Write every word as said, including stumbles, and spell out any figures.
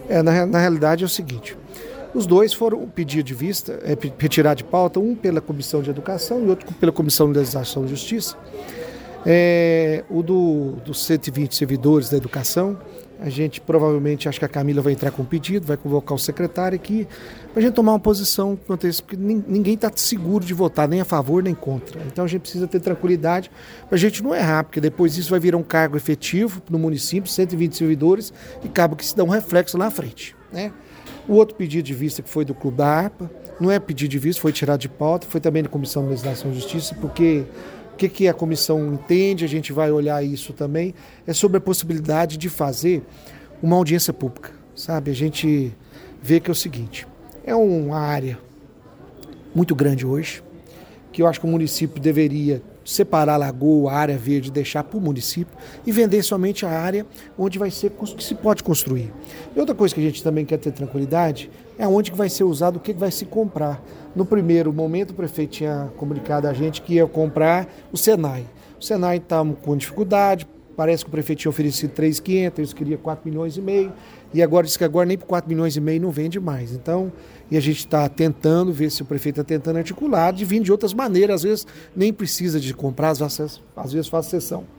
É, na, na realidade é o seguinte, os dois foram pedir de vista, é, retirar de pauta, um pela Comissão de Educação e outro pela Comissão de Legislação e Justiça. É, o do, dos cento e vinte servidores da educação, a gente provavelmente, acho que a Camila vai entrar com um pedido, vai convocar o secretário aqui, para a gente tomar uma posição quanto a isso, porque ninguém está seguro de votar, nem a favor nem contra. Então a gente precisa ter tranquilidade para a gente não errar, porque depois isso vai virar um cargo efetivo no município, cento e vinte servidores, e acaba que se dá um reflexo lá na frente, né? O outro pedido de vista que foi do Clube da Harpa, não é pedido de vista, foi tirado de pauta, foi também da Comissão de Legislação e Justiça, porque o que, que a comissão entende, a gente vai olhar isso também, é sobre a possibilidade de fazer uma audiência pública, sabe? A gente vê que é o seguinte, é uma área muito grande hoje, que eu acho que o município deveria separar a lagoa, a área verde, deixar para o município e vender somente a área onde vai ser, que se pode construir. E outra coisa que a gente também quer ter tranquilidade é onde que vai ser usado, o que vai se comprar. No primeiro momento, o prefeito tinha comunicado a gente que ia comprar o Senai. O Senai está com dificuldade, parece que o prefeito tinha oferecido três milhões e quinhentos, eles queriam quatro milhões e meio, e agora diz que agora nem por quatro milhões e meio não vende mais. Então, e a gente está tentando ver se o prefeito está tentando articular, de vir de outras maneiras, às vezes nem precisa de comprar, às vezes, às vezes faz sessão.